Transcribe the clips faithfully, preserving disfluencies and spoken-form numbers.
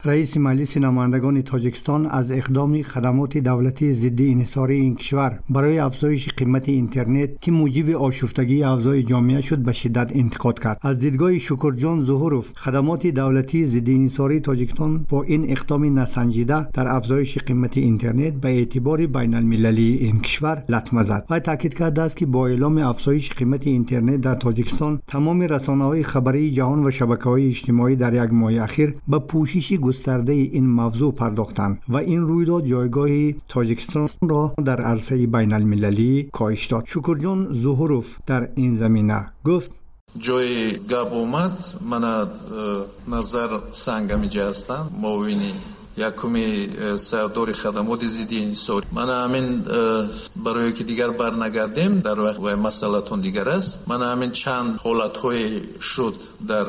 رئیس مجلس نمایندگان تاجیکستان از اقدام خدمات دولتی ضد انحصاری این کشور برای افزایش قیمت اینترنت که موجب آشفتگی افزای جامعه شد به شدت انتقاد کرد. از دیدگاه شکرجان ظهوروف، خدمات دولتی ضد انحصاری تاجیکستان با این اقدام نسنجیده در افزایش قیمت اینترنت به اعتبار بین المللی این کشور لطمه زد و تاکید کرده است که با اعلام افزایش قیمت اینترنت در تاجیکستان تمام رسانه‌های خبری جهان و شبکه‌های اجتماعی در یک ماه اخیر به پوشش گسترده این موضوع پرداختند و این رویداد جایگاه تاجیکستان را در عرصه بین المللی کاهش داد. شکرجان ظهوروف در این زمینه گفت: جای گپ اومد، من نظر سنگمی جاستم موینی یکمی سرداری خدمات ضد انحصاری. من همین برای که دیگر برنگردیم در وقت و مسئله‌تون دیگر است. من همین چند حالت‌های شد در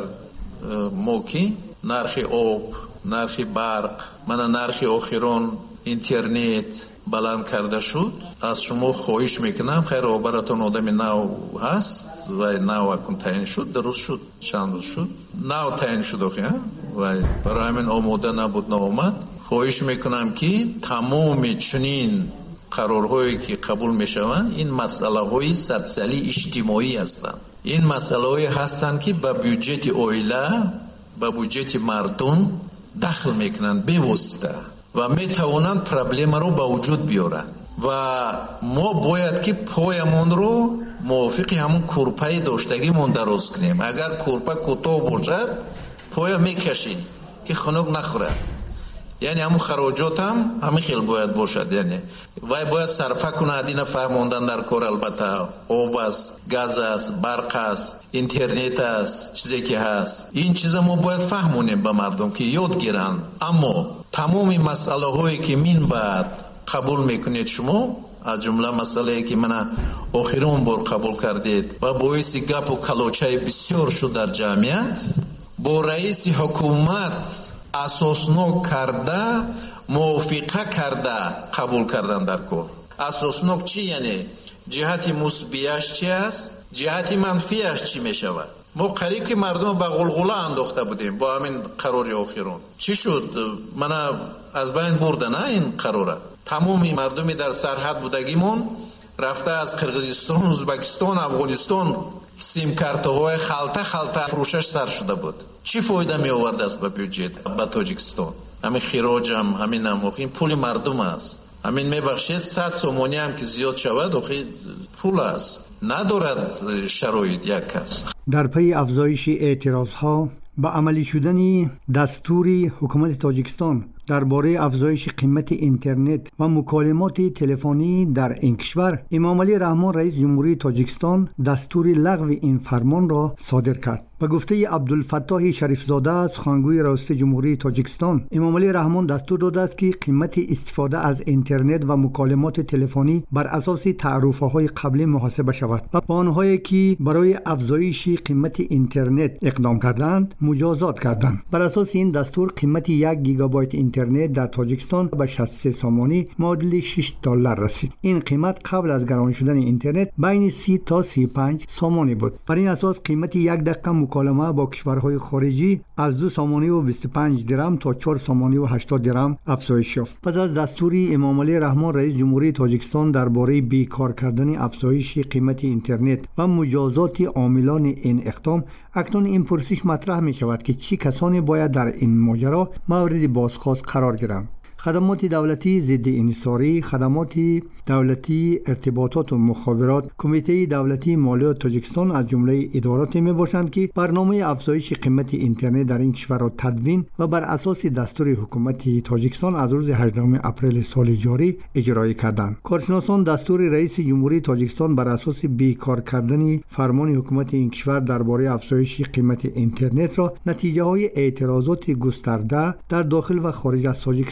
موکی، نرخ آب، نرخ برق، من نرخ آخران اینترنت بلند کرده شد. از شما خواهش میکنم، خیر براتون آدم نو هست و نو اکن تعیین شد، درست شد، چند روز شد نو تعیین شد آخی و برای همین آماده نبود، نامد. خواهش میکنم که تمام چنین قرارهایی که قبول میشوند این مسئله های سوسیالی اجتماعی هستند. این مسئله هایی هستند که به بودجت عائله، به بودجت مردم دخل میکنند بواسطه و میتوانند پرابلم رو به وجود بیارند و ما باید که پایمون رو موافق همون کورپای داشتگیمون دراز کنیم. اگر کورپا کوتاه باشد پای میکشی که خنک نخوره، یعنی همون خراجات هم همین خیلی باید باشد، یعنی وای باید صرفه کنه ادینه فهموندن در کار. البته آب است، گاز است، برق است، اینترنت است، چیزی که هست، این چیزا ما باید فهمونیم به مردم که یاد گیرن. اما تمامی مسئله هایی که من بعد قبول میکنید شما، از جمله مسئله که من آخرین بار قبول کردید و باعث گپ و کلوچه بسیار شد در جمعیت، با رئیس حکومت اساسناک کرده، موافقه کرده قبول کردن در کار. اساسناک چی یعنی؟ جهت مثبتش چی است، جهت منفیش چی می شود؟ ما قریب که مردم به غلغله انداخته بودیم با همین قرار آخرون. چی شد؟ من از بین برده نه این قراره. تمامی مردمی در سرحد بودگیمون رفته از قرغیزستان، ازبکستان، افغانستان سیم کارت‌های خالته خالته فروشش سر شده بود. چی فایده می آورد است به بودجت به تاجیکستان؟ همین خراج هم، همین هم این پول مردم است. همین میبخشید صد سومانی هم که زیاد شود اخی پول است، ندارد شرایط یک کس. در پی افزایش اعتراضها به عملی شدن دستور حکومت تاجیکستان درباره افزایش قیمت اینترنت و مکالمات تلفنی در این کشور، امام علی رحمان رئیس جمهوری تاجیکستان دستور لغو این فرمان را صادر کرد. به گفته عبدالفتاح شریفزاده از سخنگوی رئاست جمهوری تاجیکستان، امام علی رحمان دستور داده است که قیمت استفاده از اینترنت و مکالمات تلفنی بر اساس تعرفه‌های قبلی محاسبه شود و آنهایی که برای افزایش قیمت اینترنت اقدام کردند مجازات کردند. بر اساس این دستور قیمت یک گیگابایت اینترنت در تاجیکستان به شصت و سه سامانی معادل شش دلار رسید. این قیمت قبل از گران شدن اینترنت بین سی تا سی و پنج سامانی بود. بر این اساس قیمت یک دقیقه مکالمه با کشورهای خارجی از دو سامانی و بیست و پنج درم تا چهار سامانی و هشتاد درم افزایش یافت. پس از دستور امام علی رحمان رئیس جمهوری تاجیکستان درباره بیکار کردن افزایش قیمت اینترنت و مجازات عاملان این اقدام، اکنون این پرسش مطرح می شود که چه کسانی باید در این ماجرا مورد بازخواست قرار گیرند. خدمات دولتی ضد انحصاری، خدمات دولتی ارتباطات و مخابرات، کمیته دولتی مالیات تاجیکستان از جمله اداراتی می باشند که برنامه افزایش قیمت اینترنت در این کشور را تدوین و بر اساس دستور حکومت تاجیکستان از روز هجدهم اپریل سال جاری اجرا کردند. کارشناسان دستور رئیس جمهوری تاجیکستان بر اساس بیکار کردن فرمان حکومت این کشور درباره افزایش قیمت اینترنت را نتیجه های اعتراضات گسترده در داخل و خارج از تاجیکستان می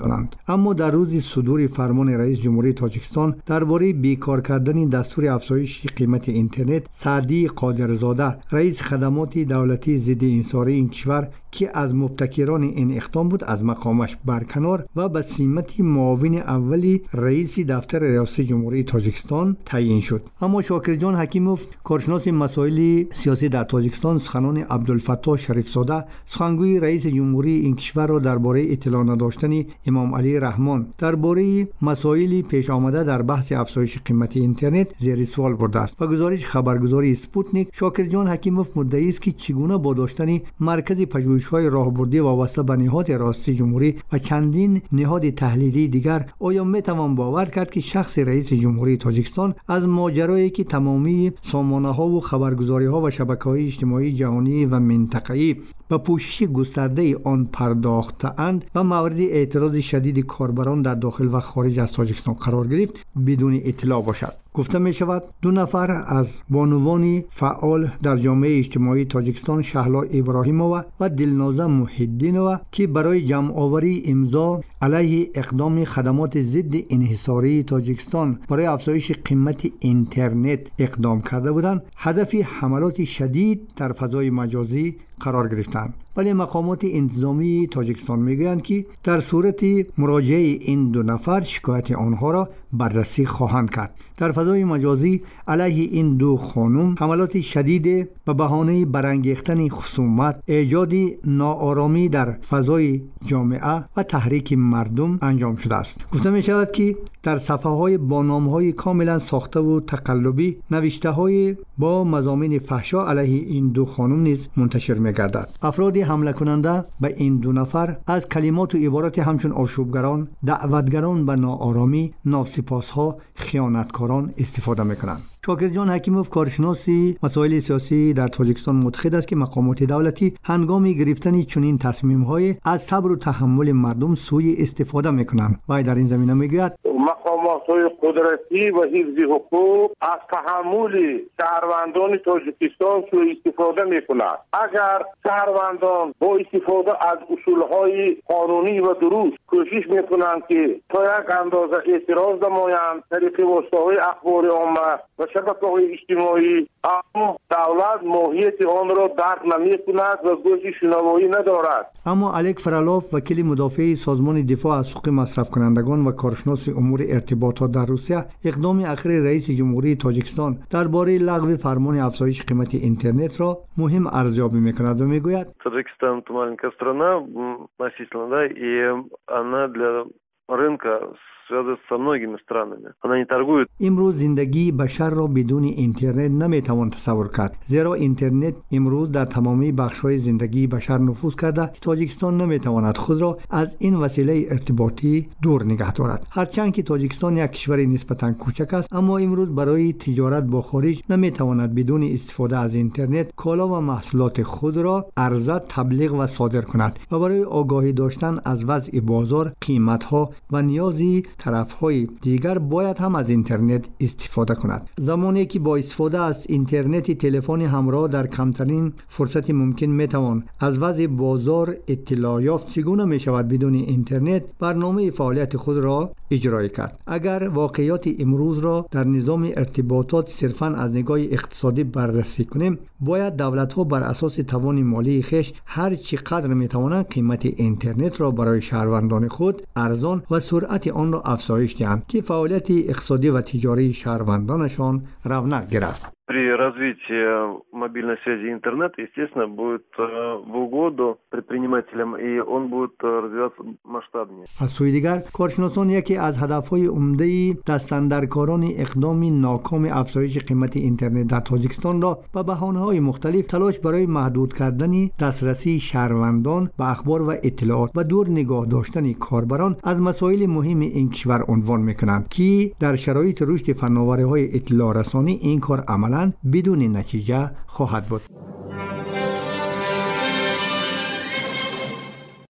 دارند. اما در روز صدور فرمان رئیس جمهوری تاجیکستان درباره بیکار کردن دستور افزایش قیمت اینترنت، سعدی قادرزاده رئیس خدمات دولتی ضد انحصاری این کشور که از مبتکران این اقدام بود از مقامش برکنار و به سمت معاون اولی رئیس دفتر ریاست جمهوری تاجیکستان تعیین شد. اما شاکر جان حکیموف کارشناس مسائل سیاسی در تاجیکستان سخنان عبدالفتاح شریفزاده سخنگوی رئیس جمهوری این کشور را درباره اطلاع نداشتن امام علی رحمان درباره مسائل پیش آمده در بحث افزایش قیمت اینترنت زیر سوال برده است. و گزارش خبرگزاری اسپوتنیک شاکر جان حکیموف مدعی است که چگونه با داشتن مرکز پژوهش‌های راهبردی وابسته به نهاد ریاست جمهوری و چندین نهاد تحلیلی دیگر آیا میتوان باور کرد که شخص رئیس جمهوری تاجیکستان از ماجرایی که تمامی سامانه‌ها و خبرگزاری‌ها و شبکه‌های اجتماعی جهانی و منطقه‌ای به پوشش گسترده آن پرداخته‌اند و مورد اعتراض شدید کاربران در داخل و خارج از تاجیکستان قرار گرفت بدون اطلاع باشد. گفته می شود دو نفر از بانوان فعال در جامعه اجتماعی تاجیکستان شهلا ابراهیمووا و دلنازه محی‌الدینووا که برای جمع آوری امضا علیه اقدام خدمات ضد انحصاری تاجیکستان برای افزایش قیمت اینترنت اقدام کرده بودند هدف حملات شدید در فضای مجازی قرار گرفتند. ولی مقامات انتظامی تاجیکستان میگویند که در صورت مراجعه این دو نفر شکایت آنها را بررسی خواهند کرد. در فضای مجازی علیه این دو خانم حملات شدید به بهانه برانگیختن خصومت، ایجاد ناآرامی در فضای جامعه و تحریک مردم انجام شده است. گفته می شود که در صفحه‌های با نام‌های کاملا ساخته و تقلبی نوشته‌های با مضامین فحشا علیه این دو خانم نیز منتشر می‌گردد. افراد حمله کننده به این دو نفر از کلمات و عبارات همچون آشوبگران، دعوتگران به ناآرامی، ناسپاس‌ها، خیانتکاران استفاده می‌کنند. شاکر جان حکیموف کارشناس مسائل سیاسی در تاجیکستان معتقد است که مقامات دولتی هنگام گرفتن چنین تصمیم‌های از صبر و تحمل مردم سوء استفاده می‌کنند. و در این زمینه می‌گوید مقامات قدرتی و حفظ حقوق از تحمل شهروندان تاجیکستان سوء استفاده می‌کنند. اگر شهروندان با استفاده از اصول‌های قانونی و درست کوشش می‌کنند که تا یک اندازه اعتراض نمایند طریق واسطه‌های اخبار عامه و شبکه‌های اجتماعی، اما دولت ماهیت آن را درک نمی‌کند و گوش شنوایی ندارد. اما الک فرالاف وکیل مدافع سازمان دفاع از حقوق مصرف کنندگان و کارشناس امور ارتباطات در روسیه اقدام اخیر رئیس جمهوری تاجیکستان درباره لغو فرمان افزایش قیمت اینترنت را مهم ارزیابی می‌کند و می‌گوید Таджикистан это маленькая страна относительно, да, и она для рынка связывается со многими странами. Она не торгует. امروز زندگی بشر را بدون اینترنت نمیتوان تصور کرد، زیرا اینترنت امروز در تمامی بخش‌های زندگی بشر نفوذ کرده. تاجیکستان نمیتواند خود را از این وسیله ارتباطی دور نگه دارد. هرچند که تاجیکستان یک کشور نسبتاً کوچک است، اما امروز برای تجارت با خارج نمیتواند بدون استفاده از اینترنت کالا و محصولات خود را عرضه، تبلیغ و صادر کند و برای آگاهی داشتن از وضع بازار، قیمت‌ها و نیازی طرف‌های دیگر باید هم از اینترنت استفاده کند. زمانی که با استفاده از اینترنت تلفن همراه در کمترین فرصت ممکن میتوان از وضع بازار اطلاع یافت، چگونه میشود بدون اینترنت برنامه فعالیت خود را اجرا کرد. اگر واقعیات امروز را در نظام ارتباطات صرفاً از نگاه اقتصادی بررسی کنیم، باید دولت‌ها بر اساس توان مالی خویش هر چقدر میتوانند قیمت اینترنت را برای شهروندان خود ارزان و سرعت آن را افزایش دهند که فعالیت اقتصادی و تجاری شهروندانشان رونق گیرد. При развитии мобильной связи и интернета, естественно, будет в угоду предпринимателям, и он будет развиваться масштабнее. از سوی دیگر کارشناسان یکی از هدفهای عمده دستاندرکاران اقدام ناکام افزایش قیمت اینترنت در تاجیکستان را به بهانه‌های مختلف تلاش برای محدود کردن دسترسی شهروندان به اخبار و اطلاعات و دور نگاه داشتن کاربران از مسائل مهم این کشور عنوان می‌کنند که در شرایط رشد فناوری‌های اطلاع رسانی این کار عملاً بدون نتیجه خواهد بود.